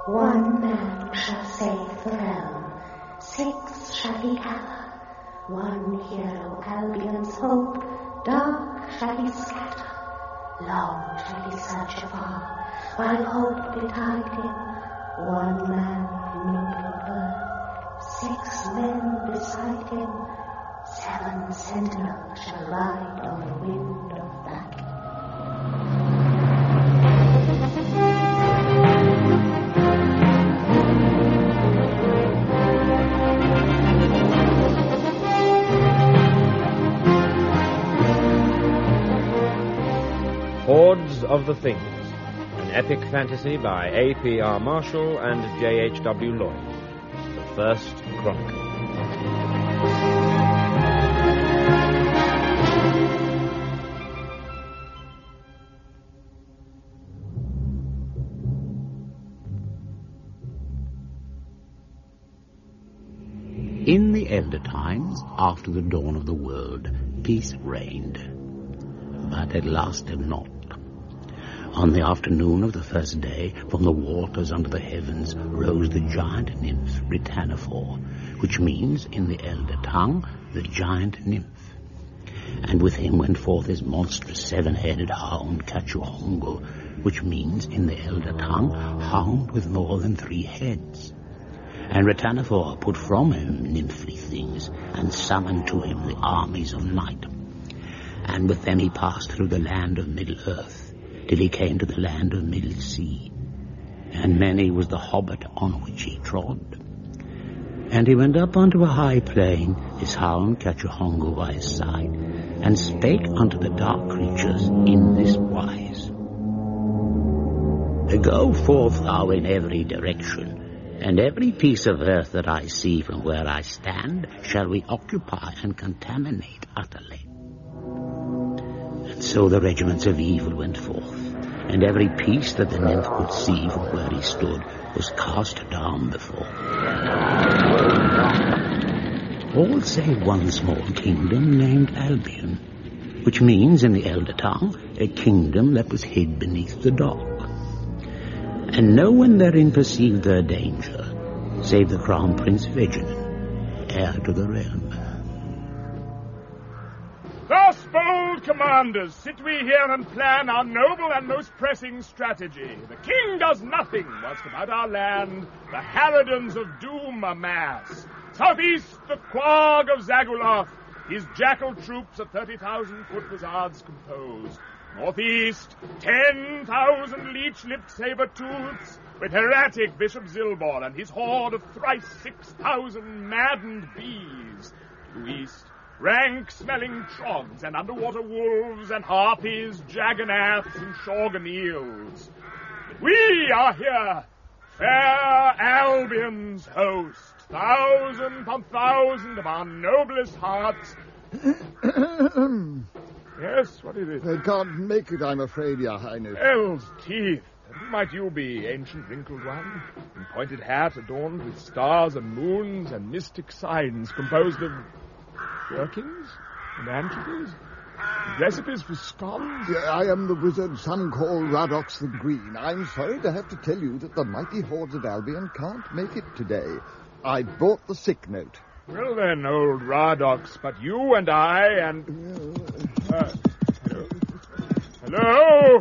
One man shall save the realm, 6 shall he gather. One hero Albion's hope, dark shall he scatter. Long shall he search afar, while hope betide him. One man noble birth, 6 men beside him. 7 sentinels shall ride on the wind of battle. Hordes of the Things, an epic fantasy by A.P.R. Marshall and J.H.W. Lloyd. The First Chronicle. In the elder times, after the dawn of the world, peace reigned. But it lasted not. On the afternoon of the first day, from the waters under the heavens rose the giant nymph Britannifor, which means, in the elder tongue, the giant nymph. And with him went forth his monstrous 7-headed hound Cachuhongo, which means, in the elder tongue, hound with more than 3 heads. And Britannifor put from him nymphly things, and summoned to him the armies of night. And with them he passed through the land of Middle-earth, till he came to the land of Middle-sea. And many was the hobbit on which he trod. And he went up unto a high plain, his hound Cachuhongo by his side, and spake unto the dark creatures in this wise. Go forth thou in every direction, and every piece of earth that I see from where I stand shall we occupy and contaminate utterly. And so the regiments of evil went forth, and every piece that the nymph could see from where he stood was cast down before him. All save one small kingdom named Albion, which means in the elder tongue a kingdom that was hid beneath the dock. And no one therein perceived their danger, save the crown prince Vegenin, heir to the realm. Thus, bold commanders, sit we here and plan our noble and most pressing strategy. The king does nothing, whilst about our land the harridans of doom amass. Southeast, the Quag of Zaguloth, his jackal troops of 30,000 foot wizards composed. Northeast, 10,000 leech-lipped saber-tooths, with heretic Bishop Zilbor and his horde of thrice 6,000 maddened bees. To east, rank-smelling trogs and underwater wolves and harpies, jagganaths and shorgan eels. But we are here, fair Albion's host, 1,000 upon 1,000 of our noblest hearts. Yes, what is it? I can't make it, I'm afraid, Your Highness. Hell's teeth. And who might you be, ancient wrinkled one? In pointed hat adorned with stars and moons and mystic signs composed of gherkins and anchovies, recipes for scones? Yeah, I am the wizard some call Radox the Green. I'm sorry to have to tell you that the mighty hordes of Albion can't make it today. I brought the sick note. Well then, old Radox, but you and I and... Hello?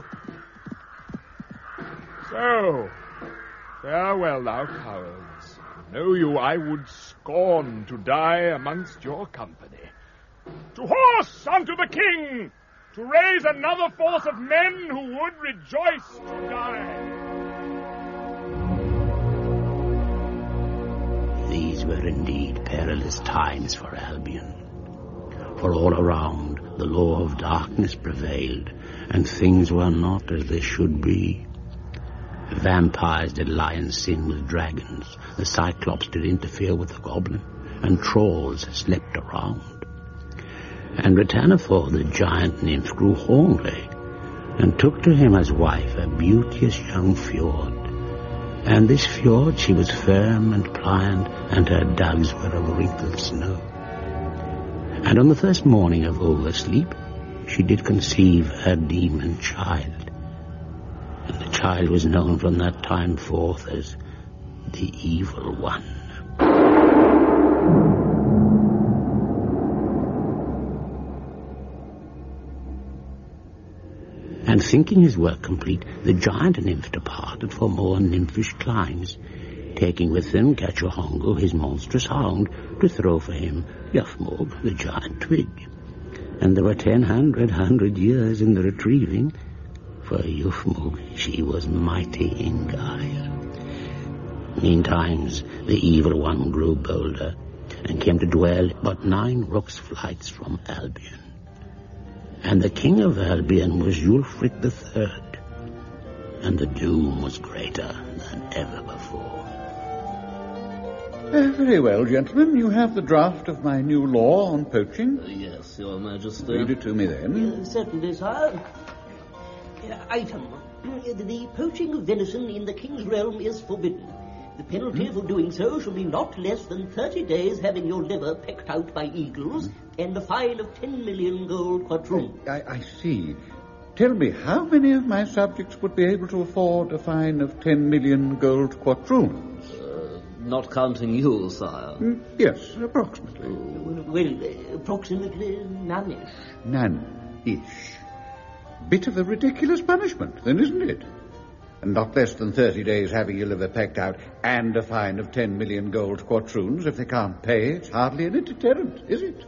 So, farewell, thou cowards. Know you I would scorn to die amongst your company. To horse unto the king, to raise another force of men who would rejoice to die. These were indeed perilous times for Albion. For all around, the law of darkness prevailed, and things were not as they should be. Vampires did lie and sin with dragons, the Cyclops did interfere with the goblin, and trolls slept around. And Britannifor, the giant nymph, grew hornly, and took to him as wife a beauteous young fjord. And this fjord she was firm and pliant, and her dugs were of wrinkled snow. And on the first morning of oversleep, she did conceive her demon child. And the child was known from that time forth as the Evil One. And thinking his work complete, the giant nymph departed for more nymphish climes, taking with them Cachahongo, his monstrous hound, to throw for him Yuffmog, the giant twig. And there were 1,000 years in the retrieving. For Yuffmog, she was mighty in guile. Meantimes, the Evil One grew bolder, and came to dwell but 9 rooks' flights from Albion. And the king of Albion was Ulfric III, and the doom was greater than ever before. Very well, gentlemen. You have the draft of my new law on poaching. Yes, Your Majesty. Read it to me, then. Certainly, sire. Item. The poaching of venison in the king's realm is forbidden. The penalty for doing so shall be not less than 30 days having your liver pecked out by eagles and a fine of 10 million gold quadroons. I see. Tell me, how many of my subjects would be able to afford a fine of 10 million gold quadroons? Not counting you, sire. Yes, approximately. Well, approximately none-ish. None-ish. Bit of a ridiculous punishment, then, isn't it? And not less than 30 days having your liver pecked out and a fine of 10 million gold quadroons. If they can't pay, it's hardly any deterrent, is it?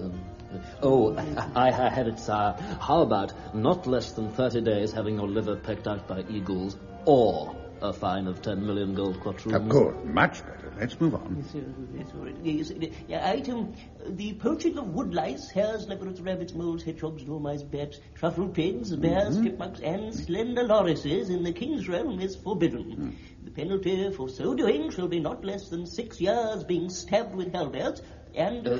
I had it, sire. How about not less than 30 days having your liver pecked out by eagles, or a fine of 10 million gold quadroons? Good, much better. Let's move on. Yes, item, the poaching of woodlice, hares, leopards, rabbits, moles, hedgehogs, dormice, bats, truffle pigs, bears, chipmunks, and slender lorises in the king's realm is forbidden. The penalty for so doing shall be not less than 6 years being stabbed with halberds, and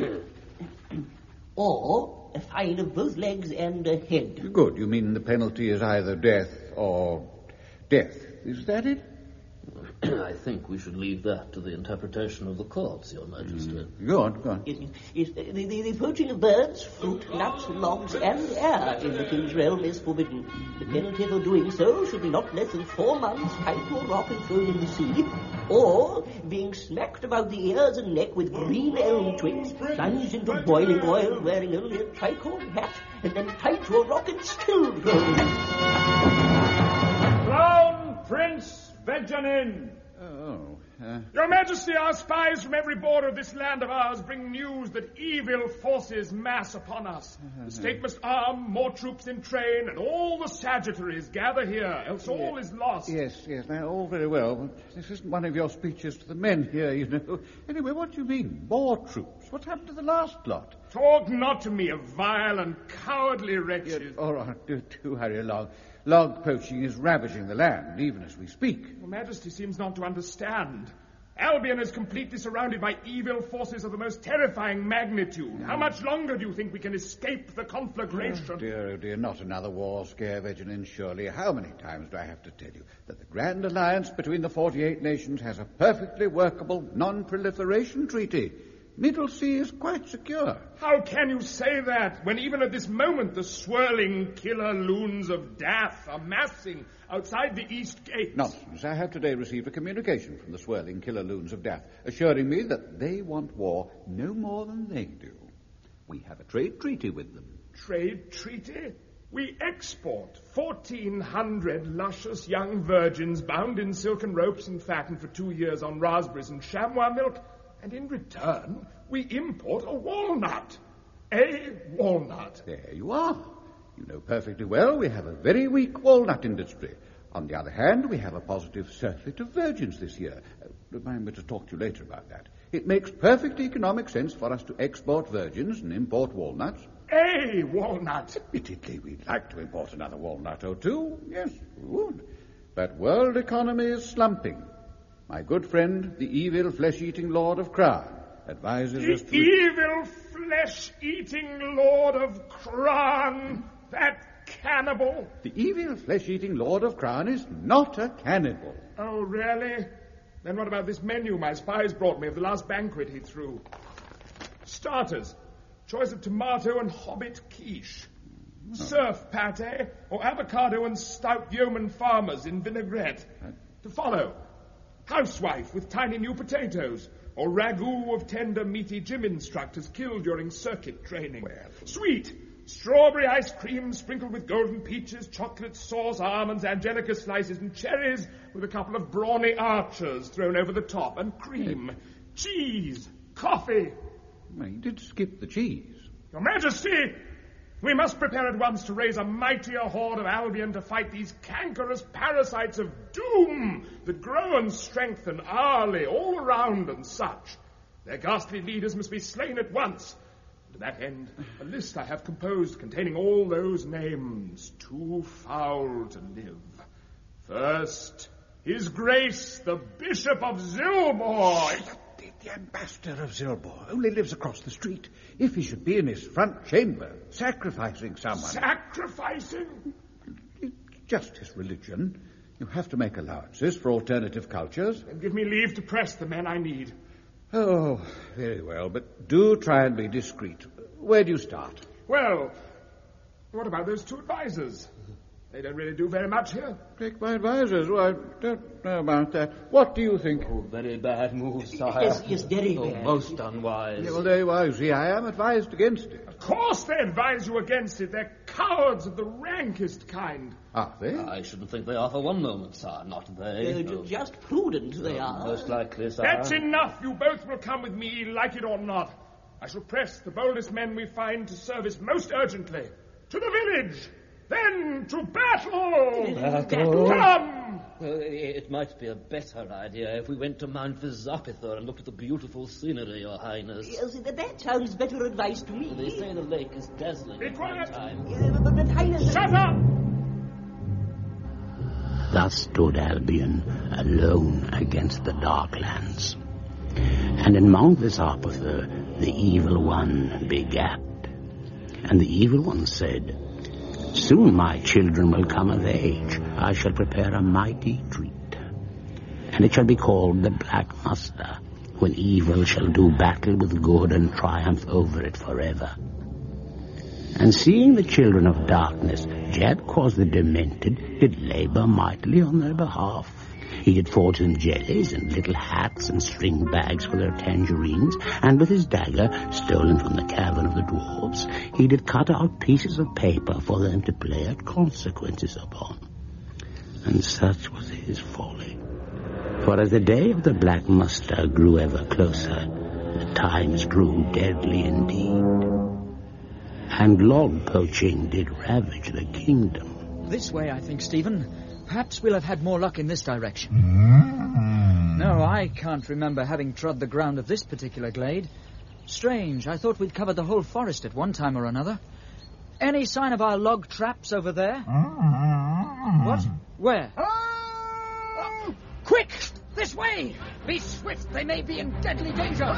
or a fine of both legs and a head. Good. You mean the penalty is either death or death. Is that it? I think we should leave that to the interpretation of the courts, Your Majesty. Go on. Yes, the poaching of birds, fruit, nuts, logs, and air in the king's realm is forbidden. The penalty for doing so should be not less than 4 months tied to a rock and thrown in the sea, or being smacked about the ears and neck with green elm twigs, plunged into boiling oil, wearing only a tricorn hat, and then tied to a rock and still thrown in. Crown Prince Vegenin! Your Majesty, our spies from every border of this land of ours bring news that evil forces mass upon us. The state must arm, more troops in train, and all the Sagittaries gather here, else all is lost. Yes, now, all very well, but this isn't one of your speeches to the men here, you know. Anyway, what do you mean, more troops? What happened to the last lot? Talk not to me of vile and cowardly wretches. All right, do hurry along. Log poaching is ravaging the land, even as we speak. Your Majesty seems not to understand. Albion is completely surrounded by evil forces of the most terrifying magnitude. How much longer do you think we can escape the conflagration? Oh dear, not another war scare, Vegenin, surely. How many times do I have to tell you that the Grand Alliance between the 48 nations has a perfectly workable non-proliferation treaty? Middle Sea is quite secure. How can you say that, when even at this moment the swirling killer loons of death are massing outside the east gates? Nonsense. I have today received a communication from the swirling killer loons of death, assuring me that they want war no more than they do. We have a trade treaty with them. Trade treaty? We export 1,400 luscious young virgins bound in silken ropes and fattened for 2 years on raspberries and chamois milk. And in return, we import a walnut. A walnut. There you are. You know perfectly well we have a very weak walnut industry. On the other hand, we have a positive surfeit of virgins this year. Remind me to talk to you later about that. It makes perfect economic sense for us to export virgins and import walnuts. A walnut. Admittedly, we'd like to import another walnut or two. Yes, we would. But world economy is slumping. My good friend, the evil flesh-eating Lord of Kra, advises us to... The evil flesh-eating Lord of Kran, that cannibal. The evil flesh-eating Lord of Kran is not a cannibal. Oh, really? Then what about this menu my spies brought me of the last banquet he threw? Starters, choice of tomato and hobbit quiche. Surf pate, or avocado and stout yeoman farmers in vinaigrette. To follow, housewife with tiny new potatoes, or ragout of tender, meaty gym instructors killed during circuit training. Sweet, strawberry ice cream sprinkled with golden peaches, chocolate sauce, almonds, angelica slices, and cherries with a couple of brawny archers thrown over the top, and cream, cheese, coffee. Well, you did skip the cheese. Your Majesty, we must prepare at once to raise a mightier horde of Albion to fight these cankerous parasites of doom that grow and strengthen hourly all around and such. Their ghastly leaders must be slain at once. To that end, a list I have composed containing all those names too foul to live. First, His Grace, the Bishop of Zilbor. The ambassador of Zilbor only lives across the street. If he should be in his front chamber, sacrificing someone... Sacrificing? It's just his religion. You have to make allowances for alternative cultures. Then give me leave to press the men I need. Oh, very well, but do try and be discreet. Where do you start? Well, what about those two advisors? They don't really do very much here. Take my advisors? Well, I don't know about that. What do you think? Oh, very bad move, sire. Yes, very bad. Most unwise. Yeah, well, there you are. See, I am advised against it. Of course they advise you against it. They're cowards of the rankest kind. Are they? I shouldn't think they are for one moment, sire. Not they. Just prudent they are. Most likely, sire. That's enough. You both will come with me, like it or not. I shall press the boldest men we find to service most urgently. To the village! Then to battle! Battle? Come! Well, it might be a better idea if we went to Mount Vizapithor and looked at the beautiful scenery, Your Highness. Yes, that sounds better advice to me. They say the lake is dazzling. Be quiet! But Highness... Shut up! Thus stood Albion alone against the Darklands. And in Mount Vizapithor the Evil One begat. And the Evil One said, "Soon my children will come of age. I shall prepare a mighty treat. And it shall be called the Black Muster, when evil shall do battle with good and triumph over it forever." And seeing the children of darkness, Jeb caused the Demented did labor mightily on their behalf. He did forge them jellies and little hats and string bags for their tangerines, and with his dagger, stolen from the cavern of the dwarves, he did cut out pieces of paper for them to play at consequences upon. And such was his folly. For as the day of the Black Muster grew ever closer, the times grew deadly indeed. And log poaching did ravage the kingdom. This way, I think, Stephen. Perhaps we'll have had more luck in this direction. No, I can't remember having trod the ground of this particular glade. Strange, I thought we'd covered the whole forest at one time or another. Any sign of our log traps over there? What? Where? Quick! This way! Be swift, they may be in deadly danger.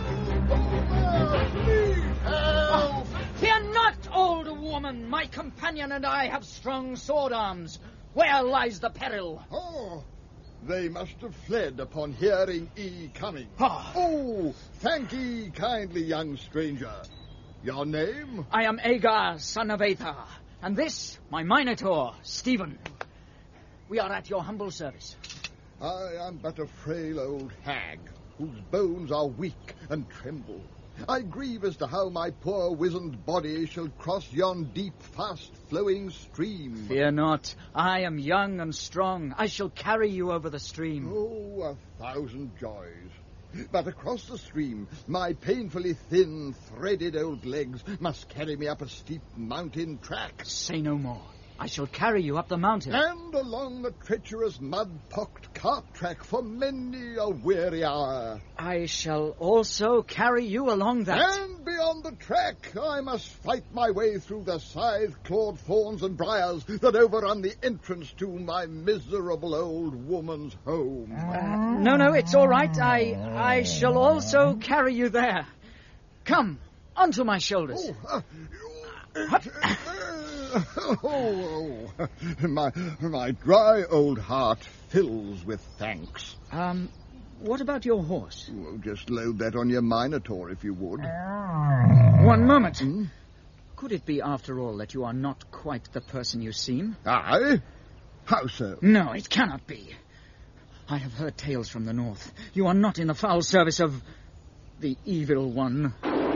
Fear not, old woman. My companion and I have strong sword arms. Where lies the peril? Oh, they must have fled upon hearing E coming. Ah. Oh, thank ye kindly, young stranger. Your name? I am Agar, son of Aethar, and this, my Minotaur, Stephen. We are at your humble service. I am but a frail old hag, whose bones are weak and tremble. I grieve as to how my poor wizened body shall cross yon deep, fast-flowing stream. Fear not. I am young and strong. I shall carry you over the stream. Oh, 1,000 joys. But across the stream, my painfully thin, threaded old legs must carry me up a steep mountain track. Say no more. I shall carry you up the mountain. And along the treacherous, mud-pocked cart track for many a weary hour. I shall also carry you along that. And beyond the track, I must fight my way through the scythe-clawed thorns and briars that overrun the entrance to my miserable old woman's home. No, it's all right. I shall also carry you there. Come, onto my shoulders. My dry old heart fills with thanks. What about your horse? Well, just load that on your Minotaur, if you would. One moment. Could it be, after all, that you are not quite the person you seem? I? How so? No, it cannot be. I have heard tales from the north. You are not in the foul service of the evil one.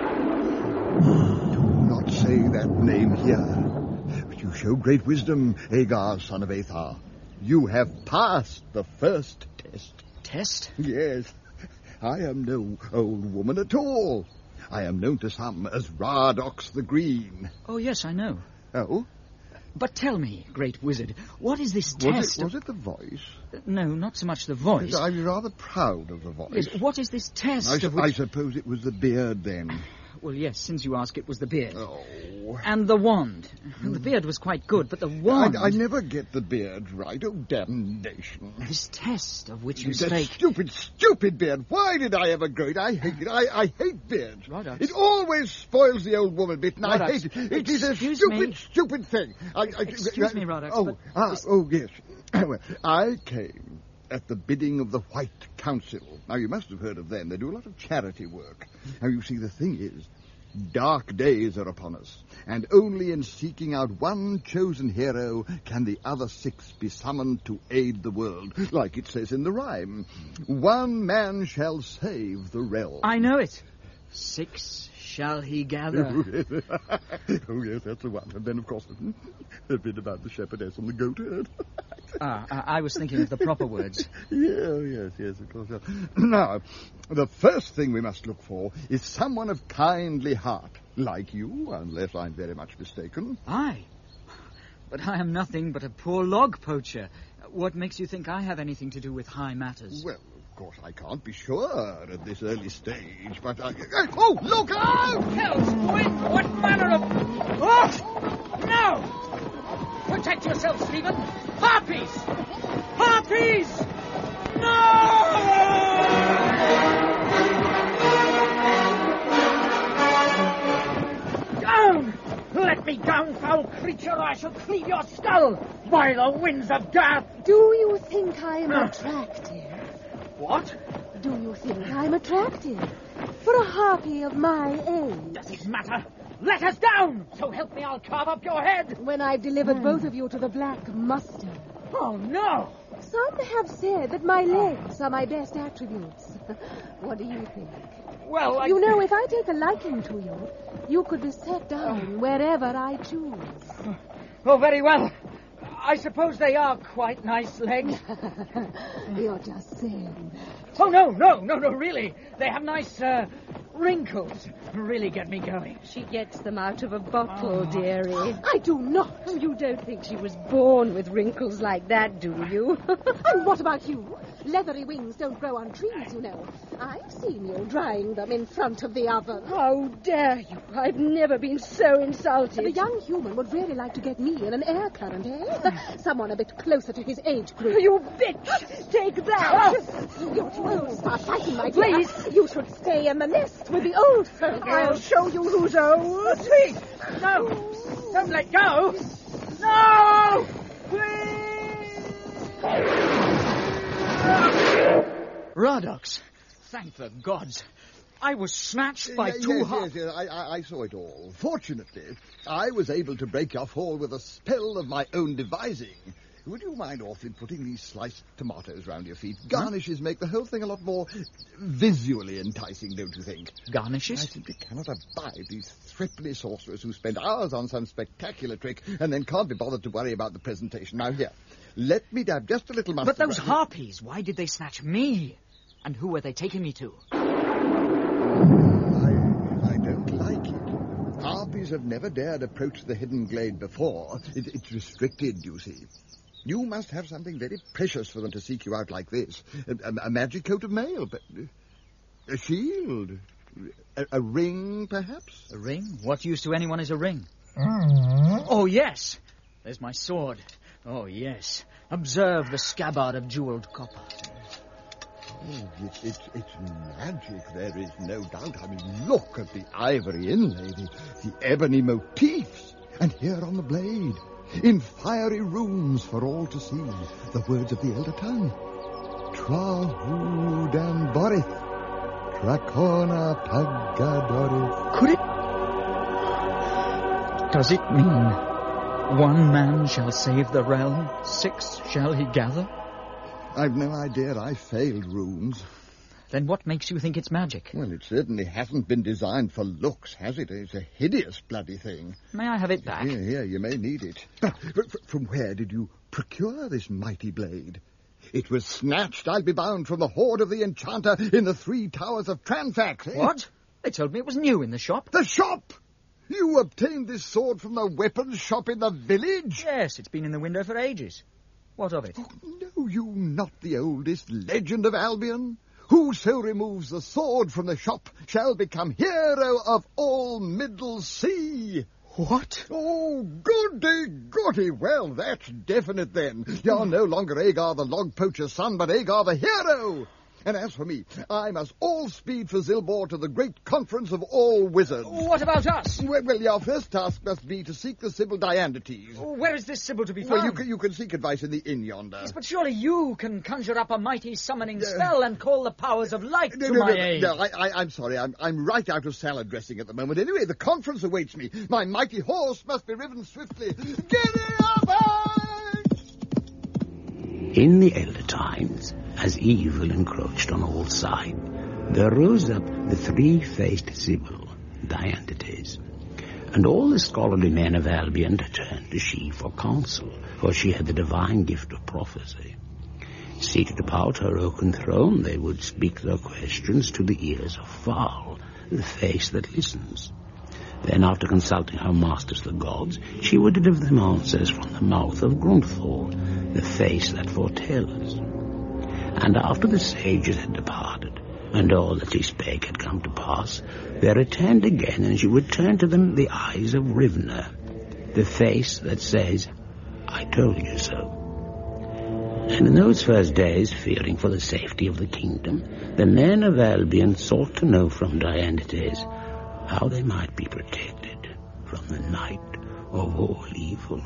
Do not say that name here. But you show great wisdom, Agar, son of Athar. You have passed the first test. Test? Yes. I am no old woman at all. I am known to some as Radox the Green. Oh, yes, I know. Oh? But tell me, great wizard, what is this test? Was it the voice? No, not so much the voice. I'm rather proud of the voice. Yes, what is this test I suppose it was the beard, then. Well, yes, since you ask, it was the beard. Oh. And the wand. The beard was quite good, but the wand... I never get the beard right. Oh, damnation. This test of which you spake... Stupid beard. Why did I ever grow it? I hate it. I hate beards. Rodox. It always spoils the old woman bit, and Rodox. I hate it. It is a stupid thing. Excuse me, Rodox. Yes. Well, I came at the bidding of the White Council. Now, you must have heard of them. They do a lot of charity work. Now, you see, the thing is, dark days are upon us, and only in seeking out one chosen hero can the other 6 be summoned to aid the world, like it says in the rhyme. One man shall save the realm. I know it. 6 shall he gather. Oh, yes, that's the one. And then, of course, a bit about the shepherdess and the goat herd. I was thinking of the proper words. Yes, of course. Now, the first thing we must look for is someone of kindly heart, like you, unless I'm very much mistaken. Aye, but I am nothing but a poor log poacher. What makes you think I have anything to do with high matters? Well, of course, I can't be sure at this early stage, but oh, look out! Hell's wind! What manner of... Oh! No! Protect yourself, Stephen! Harpies! Harpies! No! Down! Let me down, foul creature, or I shall cleave your skull by the winds of death! Do you think I am attractive? What? Do you think I'm attractive? For a harpy of my age? Does it matter? Let us down! So help me, I'll carve up your head! When I've delivered both of you to the Black Muster. Oh, no! Some have said that my legs are my best attributes. What do you think? Well, You know, if I take a liking to you, you could be set down wherever I choose. Oh, very well. I suppose they are quite nice legs. You're just saying. Oh, no, really. They have nice, wrinkles. Really get me going. She gets them out of a bottle, dearie. I do not. You don't think she was born with wrinkles like that, do you? And what about you? Leathery wings don't grow on trees, you know. I've seen you drying them in front of the oven. How dare you? I've never been so insulted. The young human would really like to get me in an air current, eh? Someone a bit closer to his age group. You bitch! Take that! You won't start fighting, my dear. Please! You should stay in the nest with the old folk. I'll show you who's old. Please! No! Don't let go! No! Please! Radox, thank the gods. I was snatched by two Yes, I saw it all. Fortunately, I was able to break your fall with a spell of my own devising. Would you mind awfully putting these sliced tomatoes round your feet? Garnishes make the whole thing a lot more visually enticing, don't you think? Garnishes? I simply cannot abide these threepenny sorcerers who spend hours on some spectacular trick and then can't be bothered to worry about the presentation. Now, here, let me dab just a little mustard. But those harpies, why did they snatch me? And who were they taking me to? I don't like it. Harpies have never dared approach the hidden glade before. It's restricted, you see. You must have something very precious for them to seek you out like this. A magic coat of mail, but a shield, a ring, perhaps? A ring? What use to anyone is a ring? Oh, yes. There's my sword. Oh, yes. Observe the scabbard of jeweled copper. Oh, it's magic, there is no doubt. I mean, look at the ivory inlay, the ebony motifs, and here on the blade, in fiery runes for all to see, the words of the elder tongue. Trahu dan Borith, Trachona Pagadorith. Could it... Does it mean 1 man shall save the realm, 6 shall he gather? I've no idea I failed runes. Then what makes you think it's magic? Well, it certainly hasn't been designed for looks, has it? It's a hideous bloody thing. May I have it back? Here, you may need it. From where did you procure this mighty blade? It was snatched, I'll be bound, from the hoard of the enchanter in the 3 towers of Tranfax, eh? What? They told me it was new in the shop. The shop? You obtained this sword from the weapons shop in the village? Yes, it's been in the window for ages. What of it? Oh, know you not the oldest legend of Albion? Whoso removes the sword from the shop shall become hero of all Middle Sea. What? Oh, goody. Well, that's definite then. You're no longer Agar the log poacher's son, but Agar the hero. And as for me, I must all speed for Zilbor to the great conference of all wizards. What about us? Well, your first task must be to seek the Sibyl Diandetes. Where is this Sibyl to be found? Well, you can seek advice in the inn yonder. Yes, but surely you can conjure up a mighty summoning spell and call the powers of light to my aid. No, I'm sorry. I'm right out of salad dressing at the moment. Anyway, the conference awaits me. My mighty horse must be ridden swiftly. Giddy up! In the elder times, as evil encroached on all sides, there rose up the 3-faced Sibyl, Diandetes, and all the scholarly men of Albion turned to she for counsel, for she had the divine gift of prophecy. Seated about her oaken throne, they would speak their questions to the ears of Val, the face that listens. Then, after consulting her masters, the gods, she would deliver them answers from the mouth of Grunthor, the face that foretells. And after the sages had departed, and all that she spake had come to pass, they returned again, and she would turn to them the eyes of Rivner, the face that says, I told you so. And in those first days, fearing for the safety of the kingdom, the men of Albion sought to know from Diandetes how they might be protected from the night of all evil.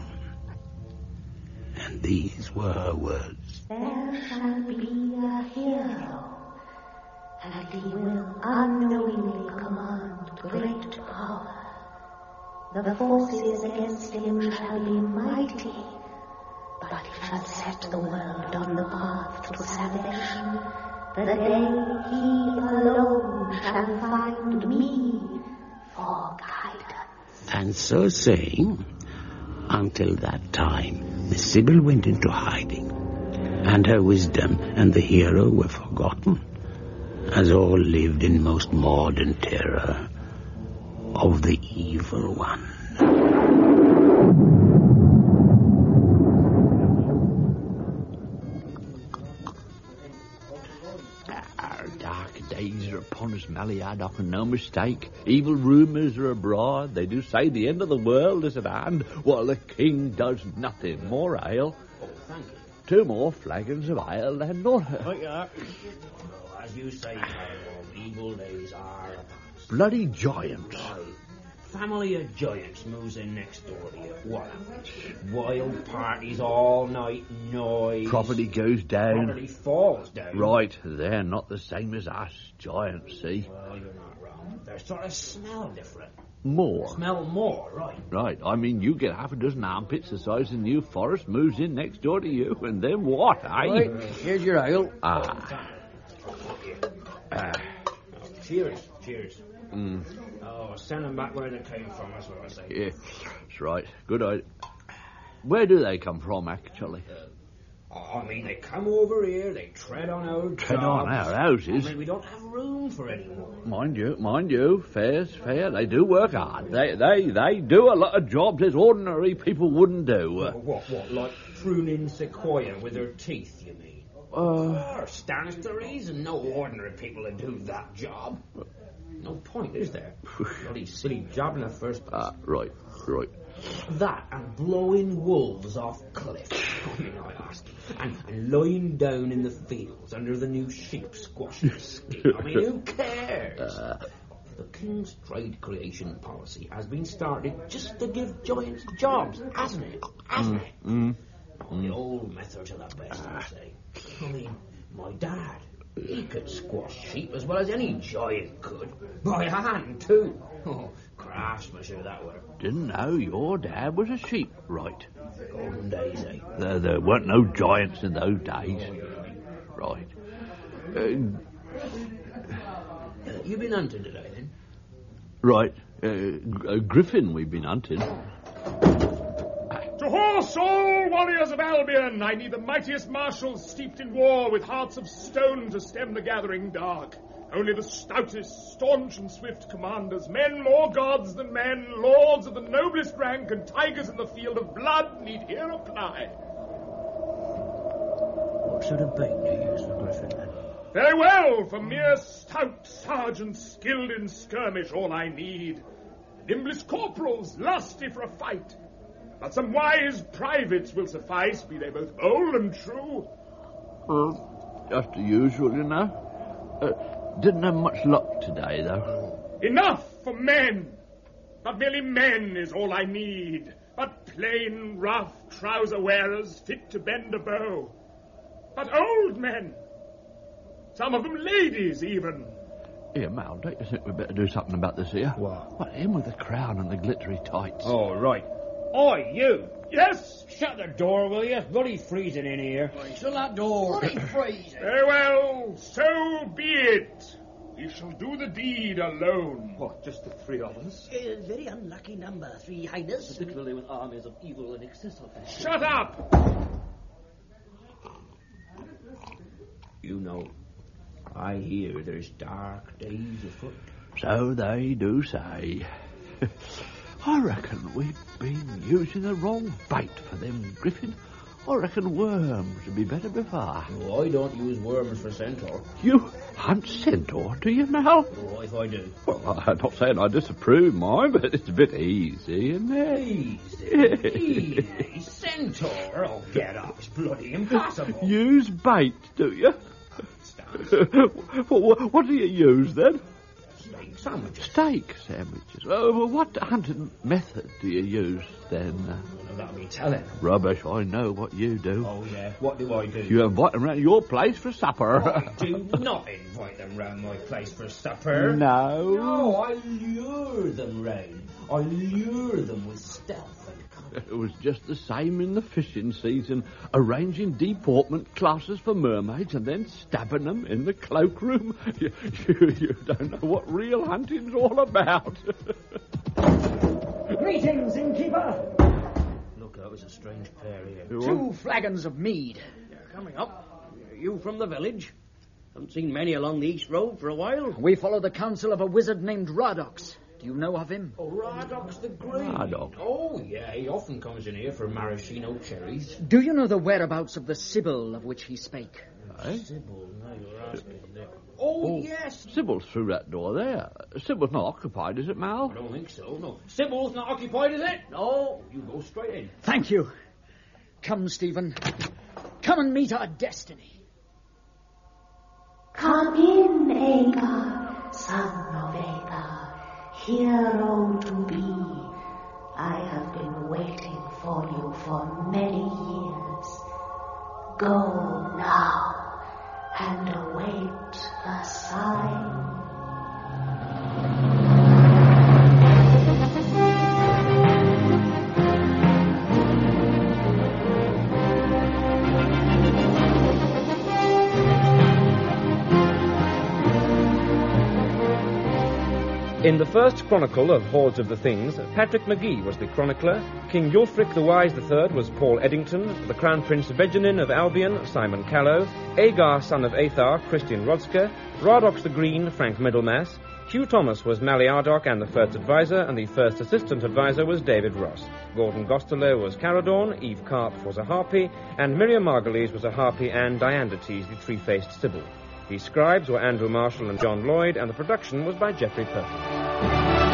And these were her words. There shall be a hero, and he will unknowingly command great power. The forces against him shall be mighty, but he shall set the world on the path to salvation. The day he alone shall find me for guidance. And so saying, until that time, the Sibyl went into hiding, and her wisdom and the hero were forgotten, as all lived in most modern terror of the evil one. Dark days are upon us, Maliadoc, and no mistake. Evil rumours are abroad. They do say the end of the world is at hand, while the king does nothing. More ale. Oh, thank you. 2 more flagons of ale, landlord. As you say, Paramore, evil days are upon us. Bloody giants. Right. Family of giants moves in next door to you. What? Wild parties all night, noise. Property goes down. Property falls down. Right, they're not the same as us, giants, see? Well, you're not wrong. They sort of smell different. More. Smell more, right. Right, I mean, you get half a dozen armpits the size of the New Forest, moves in next door to you, and then what, eh? Right, here's your ale. Cheers, cheers. Oh, send them back where they came from, that's what I say. Yeah, that's right. Good idea. Where do they come from, actually? I mean, they come over here, they tread on our jobs. Tread on our houses? I mean, we don't have room for any more. Mind you, fair's fair. They do work hard. They do a lot of jobs as ordinary people wouldn't do. What, like pruning sequoia with their teeth, you mean? Stands to reason no ordinary people would do that job. No point, is there? Bloody silly job in the first place. Right. That and blowing wolves off cliffs, I ask. And lying down in the fields under the new sheep squashing the skin. I mean, who cares? The King's trade creation policy has been started just to give giants jobs, hasn't it? The old methods are the best, I say. I mean, my dad, he could squash sheep as well as any giant could. By hand, too. Oh, craftsmanship, that were. Didn't know your dad was a sheep, right? Golden days, eh? There weren't no giants in those days. Right. You been hunting today, then? Right. Griffin we've been hunting. To horse, all warriors of Albion! I need the mightiest marshals steeped in war with hearts of stone to stem the gathering dark. Only the stoutest, staunch and swift commanders, men more gods than men, lords of the noblest rank and tigers in the field of blood need here apply. What sort of bait do you use for Griffin, then? Very well, for mere stout sergeants skilled in skirmish all I need. Nimblest corporals, lusty for a fight. But some wise privates will suffice, be they both bold and true. Just the usual, you know. Didn't have much luck today, though. Enough for men. Not merely men is all I need, but plain, rough trouser wearers fit to bend a bow. But old men. Some of them ladies, even. Here, Mal, don't you think we'd better do something about this here? What? Him with the crown and the glittery tights. Oh, right. Oi, you! Yes? Shut the door, will you? Bloody freezing in here. Shut that door. Bloody freezing. Very well, so be it. We shall do the deed alone. What, just the three of us? Very unlucky number, Three Highness. Particularly with armies of evil in excess of it. Shut up! You know, I hear there's dark days afoot. So they do say. I reckon we've been using the wrong bait for them, Griffin. I reckon worms would be better before. Oh, I don't use worms for centaur. You hunt centaur, do you, Mal? Oh, if I do. Well, I'm not saying I disapprove mine, but it's a bit easy, isn't it? Easy. Centaur? Oh, get up. It's bloody impossible. Use bait, do you? What do you use, then? Steak sandwiches. Steak sandwiches. Well, what hunting method do you use, then? That'll be telling. Rubbish, I know what you do. Oh, yeah. What do I do? You invite them round your place for supper. I do not invite them round my place for supper. No. No, I lure them round. I lure them with stealth and cunning. It was just the same in the fishing season, arranging deportment classes for mermaids and then stabbing them in the cloakroom. You don't know what real hunting's all about. Greetings, innkeeper. Look, that was a strange pair here. 2 flagons of mead. Coming up. Are you from the village? Haven't seen many along the East Road for a while. We follow the counsel of a wizard named Radox. Do you know of him? Oh, Radox the Great. Radox? Oh, yeah, he often comes in here for maraschino cherries. Do you know the whereabouts of the Sibyl of which he spake? Sybil, now you're asking. Oh, yes. Sybil's through that door there. Sybil's not occupied, is it, Mal? I don't think so, no. Sybil's not occupied, is it? No. You go straight in. Thank you. Come, Stephen. Come and meet our destiny. Come in, Agar, son of Agar, hero to be. I have been waiting for you for many years. Go now and await the sign. In the first chronicle of Hordes of the Things, Patrick Magee was the chronicler, King Yulfric the Wise III was Paul Eddington, the Crown Prince Bejanin of Albion, Simon Callow, Agar, son of Athar, Christian Rodsker, Radox the Green, Frank Middlemass, Hugh Thomas was Maliardoc and the first advisor, and the first assistant advisor was David Ross. Gordon Gosterlow was Caradorn, Eve Karpf was a harpy, and Miriam Margolyes was a harpy, and Diandates the three-faced Sybil. The scribes were Andrew Marshall and John Lloyd, and the production was by Geoffrey Perkins.